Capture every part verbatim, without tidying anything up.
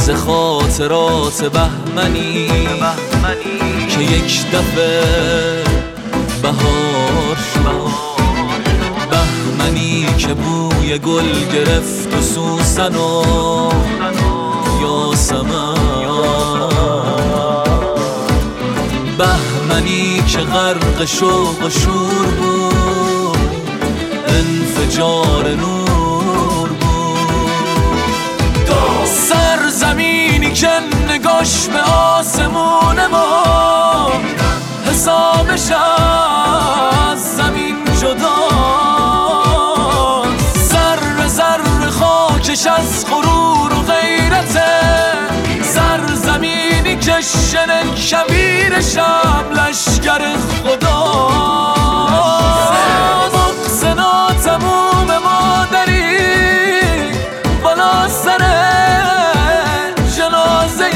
ز خاطرات بهمنی که یک دفعه بهار شد، بهمنی که بوی گل گرفت و سوسن و یاسمن، بهمنی که غرق شوق و شور بود، انفجار نور بود. سرزمینی که نگاش به آسمون ما حسابش از زمین جداست، ذره ذره خاکش از غرور و غیرته، سرزمینی که شنه شبیر شب لشگر خداست. مغز ناتموم مادری بالا سر جنازه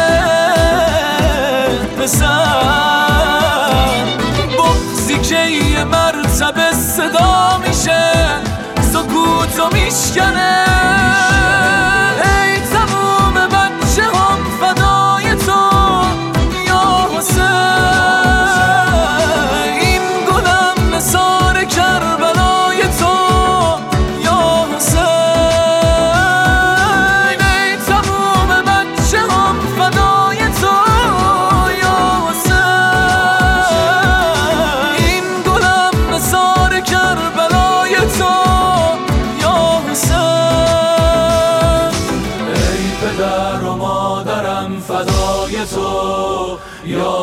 پسر، بغضی که یه مرتبه صدا میشه سکوتو میشکنه. ای تموم بچه هم فدای تو یا حسین، این گلم نثار کربلای تو یا حسین. ای تموم بچه هم فدای تو یا حسین، این گلم نثار کربلای تو یا حسین. ای پدر و مادرم فدای تو یا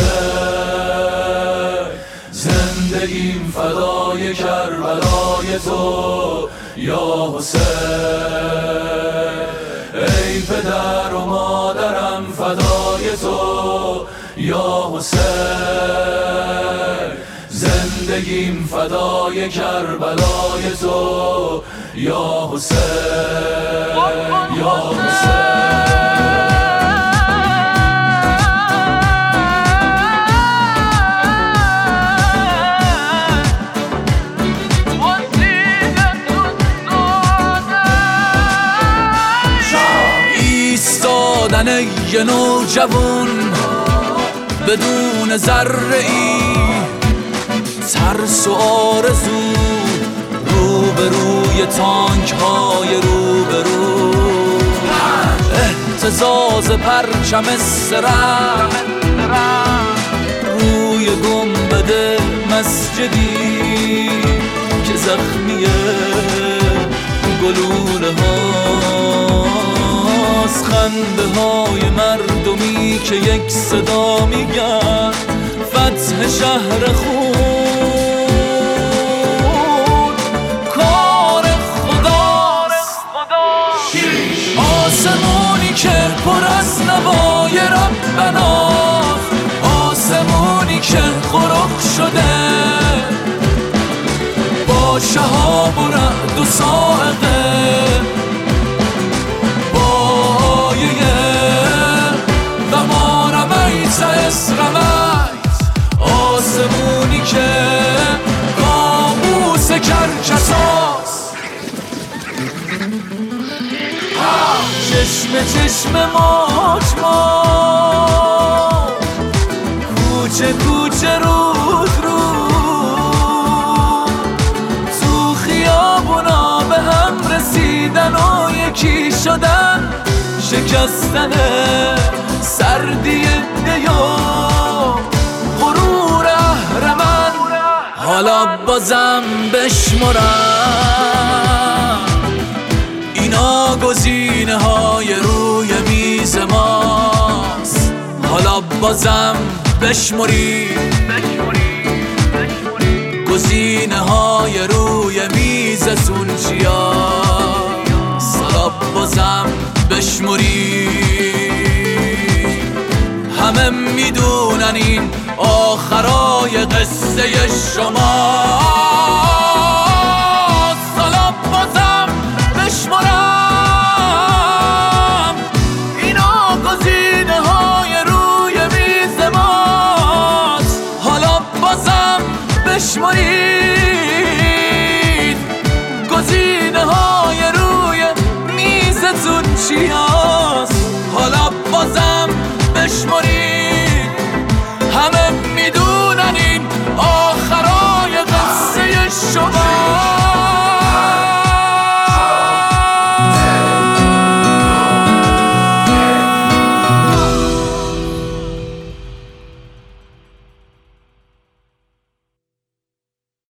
حسین، زندگیم فدای کربلای تو یا حسین. ای پدر و مادرم فدای تو یا حسین، زندگیم فدای کربلای تو یا حسین یا حسین. ایستادن یه نوجوون بدون ذره ای ترس و آرزو، روبروی تانک های روبرو، اهتزاز پرچم استرم روی گنبد مسجدی که زخمی گلوله هاست، خنده های مردمی که یک صدا میگن فتح شهر خون، کار خداست. آسمونی که پر از نوای ربناست، آسمونی که غرق شده با شهاب و رعد و صاعقه، با آیه و ما رمیت از رمیت، آسمونی که کابوس کرکساست. چشم چشم موج موج، کوچه کوچه رود رود، تو خیابونا به هم رسیدن و یکی شدن، شکستن سردی دیو غرور اهرمن. حالا بازم بشمرم اینا گزینه های روی میز ماست، حالا بازم بشمری گزینه های روی میزتون چیاست، حالا بازم بشمری. همه میدونن این آخرای قصه شماست، حالا بازم بشمرم اینا گزینه های روی میز ماست، حالا بازم بشمری